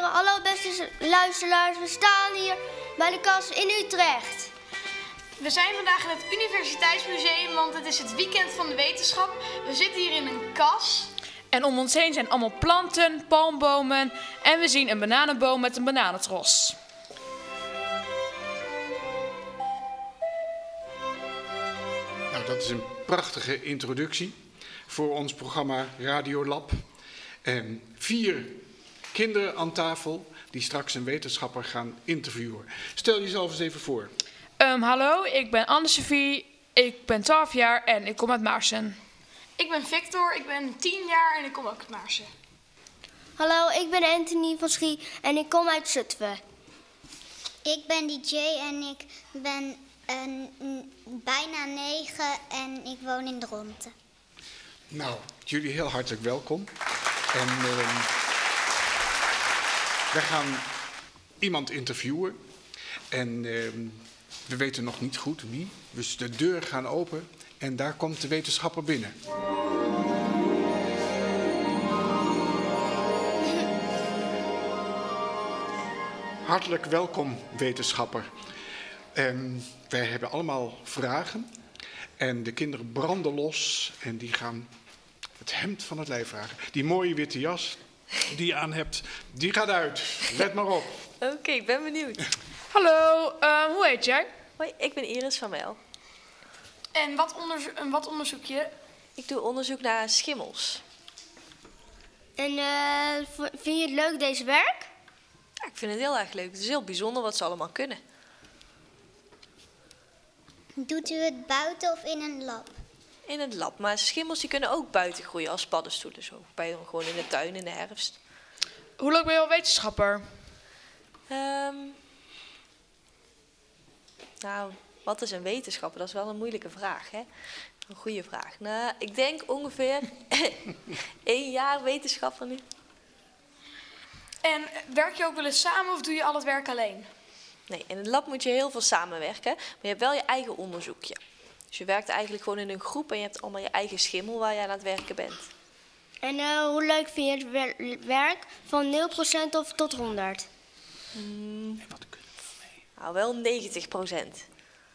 Hallo beste luisteraars, we staan hier bij de kas in Utrecht. We zijn vandaag in het Universiteitsmuseum, want het is het weekend van de wetenschap. We zitten hier in een kas. En om ons heen zijn allemaal planten, palmbomen en we zien een bananenboom met een bananentros. Nou, dat is een prachtige introductie voor ons programma Radiolab. 4 kinderen aan tafel die straks een wetenschapper gaan interviewen. Stel jezelf eens even voor. Hallo, ik ben Anne-Sophie, ik ben 12 jaar en ik kom uit Maarsen. Ik ben Victor, ik ben 10 jaar en ik kom ook uit Maarsen. Hallo, ik ben Anthony van Schie en ik kom uit Zutphen. Ik ben DJ en ik ben bijna 9 en ik woon in Dronten. Nou, jullie heel hartelijk welkom. En wij gaan iemand interviewen. En we weten nog niet goed wie. Dus de deur gaan open en daar komt de wetenschapper binnen. Hartelijk welkom, wetenschapper. Wij hebben allemaal vragen. En de kinderen branden los en die gaan het hemd van het lijf vragen. Die mooie witte jas die je aan hebt, die gaat uit. Let maar op. Oké, ik ben benieuwd. Hallo, hoe heet jij? Hoi, ik ben Iris van Mijl. En wat onderzoek je? Ik doe onderzoek naar schimmels. En vind je het leuk, deze werk? Ja, ik vind het heel erg leuk. Het is heel bijzonder wat ze allemaal kunnen. Doet u het buiten of in een lab? In het lab, maar schimmels die kunnen ook buiten groeien als paddenstoelen. Zo. Gewoon in de tuin in de herfst. Hoe lang ben je al wetenschapper? Nou, wat is een wetenschapper? Dat is wel een moeilijke vraag, hè? Een goede vraag. Nou, ik denk ongeveer 1 jaar wetenschapper nu. En werk je ook wel eens samen of doe je al het werk alleen? Nee, in het lab moet je heel veel samenwerken, maar je hebt wel je eigen onderzoekje. Dus je werkt eigenlijk gewoon in een groep en je hebt allemaal je eigen schimmel waar je aan het werken bent. En hoe leuk vind je het werk van 0% of tot 100? Nou, wel 90%.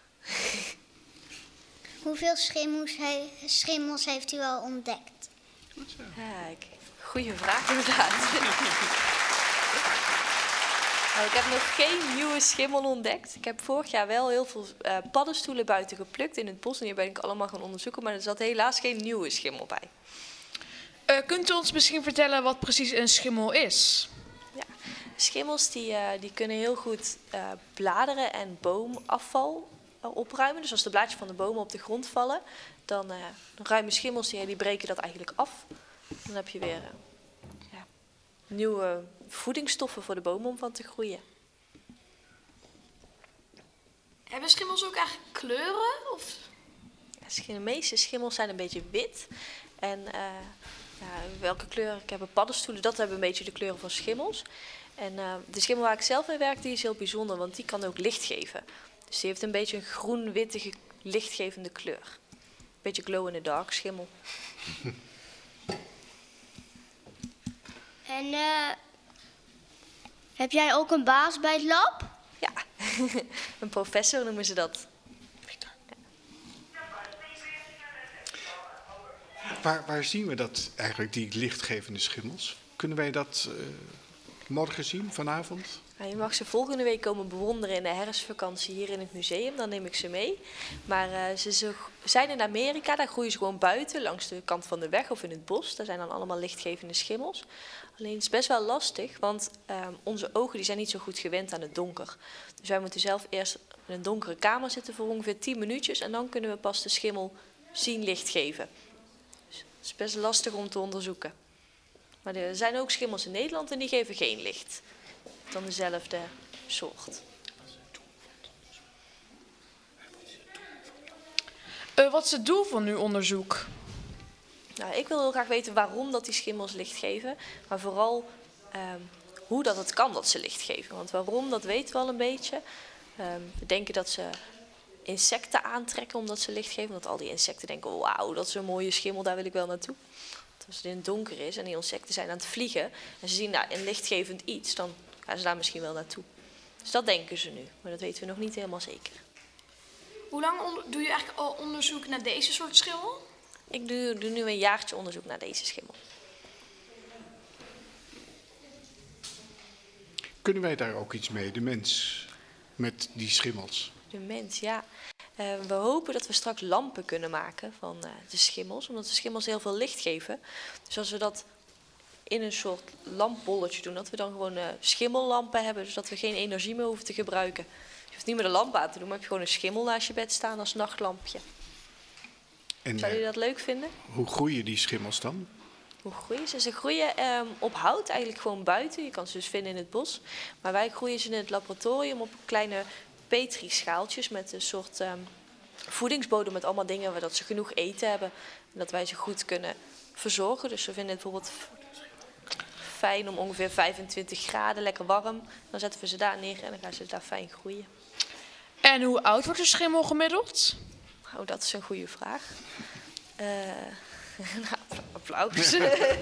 Hoeveel schimmels heeft u al ontdekt? Kijk, goede vraag inderdaad. Nou, ik heb nog geen nieuwe schimmel ontdekt. Ik heb vorig jaar wel heel veel paddenstoelen buiten geplukt in het bos. En die ben ik allemaal gaan onderzoeken, maar er zat helaas geen nieuwe schimmel bij. Kunt u ons misschien vertellen wat precies een schimmel is? Ja, schimmels die kunnen heel goed bladeren en boomafval opruimen. Dus als de blaadjes van de bomen op de grond vallen, dan ruimen schimmels die breken dat eigenlijk af. Dan heb je weer nieuwe voedingsstoffen voor de bomen om van te groeien. Hebben schimmels ook eigenlijk kleuren? Of? Ja, de meeste schimmels zijn een beetje wit. En welke kleur? Ik heb paddenstoelen, dat hebben een beetje de kleuren van schimmels. En de schimmel waar ik zelf mee werk, die is heel bijzonder, want die kan ook licht geven. Dus die heeft een beetje een groen-wittige lichtgevende kleur. Een beetje glow-in-the-dark schimmel. En heb jij ook een baas bij het lab? Ja, een professor noemen ze dat. Waar zien we dat eigenlijk, die lichtgevende schimmels? Kunnen wij dat morgen zien, vanavond? Ja, je mag ze volgende week komen bewonderen in de herfstvakantie hier in het museum. Dan neem ik ze mee. Maar ze zijn in Amerika, daar groeien ze gewoon buiten, langs de kant van de weg of in het bos. Daar zijn dan allemaal lichtgevende schimmels. Alleen het is best wel lastig, want onze ogen die zijn niet zo goed gewend aan het donker. Dus wij moeten zelf eerst in een donkere kamer zitten voor ongeveer 10 minuutjes. En dan kunnen we pas de schimmel zien licht geven. Dus het is best lastig om te onderzoeken. Maar er zijn ook schimmels in Nederland en die geven geen licht. Dan dezelfde soort. Wat is het doel van uw onderzoek? Nou, ik wil heel graag weten waarom dat die schimmels licht geven. Maar vooral hoe dat het kan dat ze licht geven. Want waarom, dat weten we al een beetje. We denken dat ze insecten aantrekken omdat ze licht geven. Want al die insecten denken, wauw, dat is een mooie schimmel, daar wil ik wel naartoe. Als het in het donker is en die insecten zijn aan het vliegen en ze zien daar een lichtgevend iets, dan gaan ze daar misschien wel naartoe. Dus dat denken ze nu, maar dat weten we nog niet helemaal zeker. Hoe lang doe je eigenlijk al onderzoek naar deze soort schimmel? Ik doe nu een jaartje onderzoek naar deze schimmel. Kunnen wij daar ook iets mee, de mens, met die schimmels? De mens, ja. We hopen dat we straks lampen kunnen maken van de schimmels, omdat de schimmels heel veel licht geven. Dus als we dat in een soort lampbolletje doen, dat we dan gewoon schimmellampen hebben, dus dat we geen energie meer hoeven te gebruiken. Je hoeft niet meer de lamp aan te doen, maar heb je gewoon een schimmel naast je bed staan als nachtlampje. En, Zou je dat leuk vinden? hoe groeien die schimmels dan? Hoe groeien ze? Ze groeien op hout, eigenlijk gewoon buiten. Je kan ze dus vinden in het bos. Maar wij groeien ze in het laboratorium op kleine petrischaaltjes met een soort voedingsbodem met allemaal dingen waar dat ze genoeg eten hebben. En dat wij ze goed kunnen verzorgen. Dus we vinden het bijvoorbeeld fijn om ongeveer 25 graden, lekker warm. Dan zetten we ze daar neer en dan gaan ze daar fijn groeien. En hoe oud wordt een schimmel gemiddeld? Nou, dat is een goede vraag. Applaus.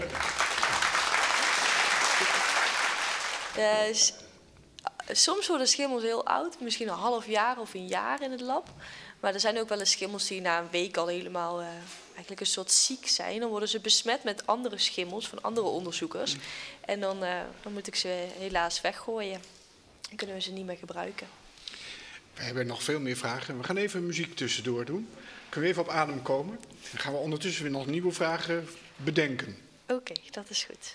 Soms worden schimmels heel oud, misschien een half jaar of een jaar in het lab. Maar er zijn ook wel eens schimmels die na een week al helemaal eigenlijk een soort ziek zijn. Dan worden ze besmet met andere schimmels van andere onderzoekers. En dan moet ik ze helaas weggooien. Dan kunnen we ze niet meer gebruiken. We hebben nog veel meer vragen. We gaan even muziek tussendoor doen. Kunnen we even op adem komen? Dan gaan we ondertussen weer nog nieuwe vragen bedenken. Oké, dat is goed.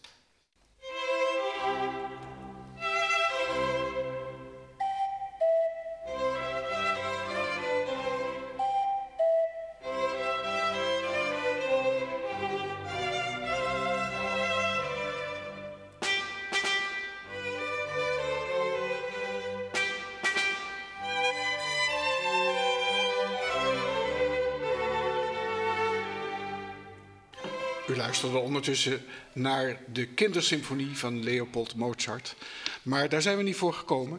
U luisterde ondertussen naar de Kindersymfonie van Leopold Mozart. Maar daar zijn we niet voor gekomen.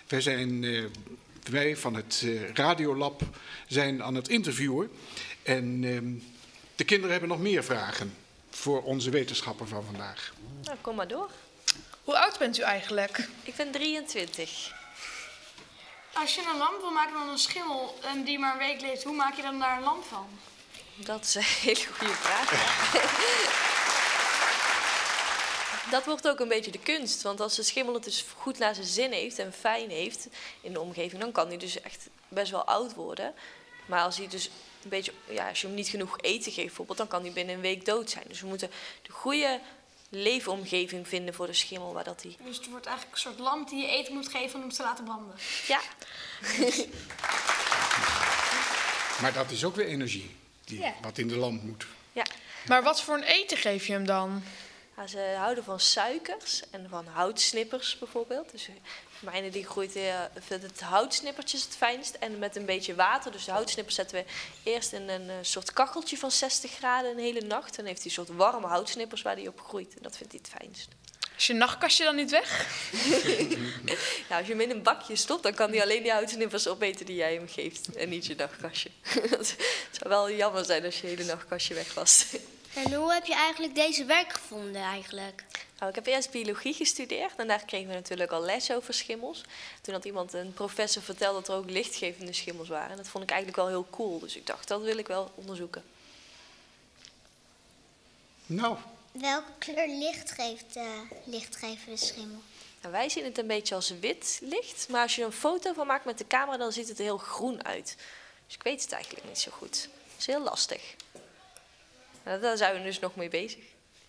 Wij van het Radiolab zijn aan het interviewen. En de kinderen hebben nog meer vragen voor onze wetenschapper van vandaag. Nou, kom maar door. Hoe oud bent u eigenlijk? Ik ben 23. Als je een lamp wil maken van een schimmel die maar een week leeft, hoe maak je dan daar een lamp van? Dat is een hele goede vraag. Dat wordt ook een beetje de kunst. Want als de schimmel het dus goed naar zijn zin heeft en fijn heeft in de omgeving, dan kan hij dus echt best wel oud worden. Maar als hij dus een beetje, als je hem niet genoeg eten geeft bijvoorbeeld, dan kan hij binnen een week dood zijn. Dus we moeten de goede leefomgeving vinden voor de schimmel. Waar dat hij... Dus het wordt eigenlijk een soort lamp die je eten moet geven om hem te laten branden. Ja. Maar dat is ook weer energie, wat in de lamp moet. Ja. Maar wat voor een eten geef je hem dan? Nou, ze houden van suikers en van houtsnippers bijvoorbeeld. Dus mijne die groeit vindt het houtsnippertjes het fijnst en met een beetje water. Dus de houtsnippers zetten we eerst in een soort kacheltje van 60 graden een hele nacht. Dan heeft hij een soort warme houtsnippers waar hij op groeit. En dat vindt hij het fijnst. Is je nachtkastje dan niet weg? Nou, als je hem in een bakje stopt, dan kan hij alleen die houtsnippers opeten die jij hem geeft. En niet je nachtkastje. Het zou wel jammer zijn als je hele nachtkastje weg was. En hoe heb je eigenlijk deze werk gevonden eigenlijk? Nou, ik heb eerst biologie gestudeerd en daar kregen we natuurlijk al les over schimmels. Toen had een professor verteld dat er ook lichtgevende schimmels waren. En dat vond ik eigenlijk wel heel cool, dus ik dacht, dat wil ik wel onderzoeken. Nou, Welke kleur licht geeft de lichtgevende schimmel? Nou, wij zien het een beetje als wit licht, maar als je een foto van maakt met de camera, dan ziet het er heel groen uit. Dus ik weet het eigenlijk niet zo goed. Het is heel lastig. Nou, daar zijn we dus nog mee bezig.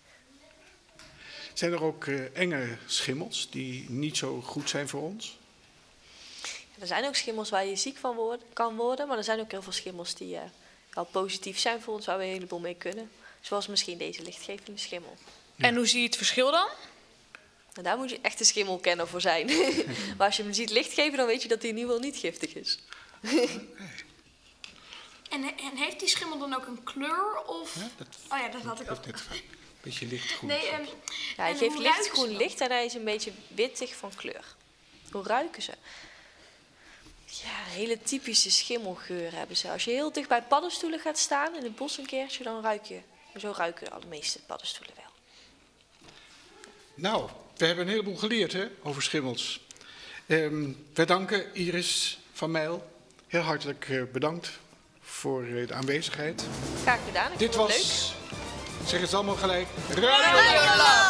zijn er ook enge schimmels die niet zo goed zijn voor ons? Er zijn ook schimmels waar je ziek van kan worden, maar er zijn ook heel veel schimmels die wel positief zijn voor ons, waar we een heleboel mee kunnen. Zoals misschien deze lichtgevende schimmel. Ja. En hoe zie je het verschil dan? En daar moet je echt een schimmelkenner voor zijn. Maar als je hem ziet licht geven, dan weet je dat hij in ieder geval niet giftig is. En heeft die schimmel dan ook een kleur? Of... Ja, Oh ja, dat had ik ook. Een beetje lichtgroen. Nee, Ja, hij en geeft hoe lichtgroen ruiken ze licht en hij is een beetje wittig van kleur. Hoe ruiken ze? Ja, hele typische schimmelgeur hebben ze. Als je heel dicht bij paddenstoelen gaat staan in het bos een keertje, dan ruik je Zo ruiken de meeste paddenstoelen wel. Nou, we hebben een heleboel geleerd hè, over schimmels. Wij danken Iris van Mijl. Heel hartelijk bedankt voor de aanwezigheid. Graag gedaan. Ik Dit vond het was, leuk. zeg het allemaal gelijk, Radio Lab.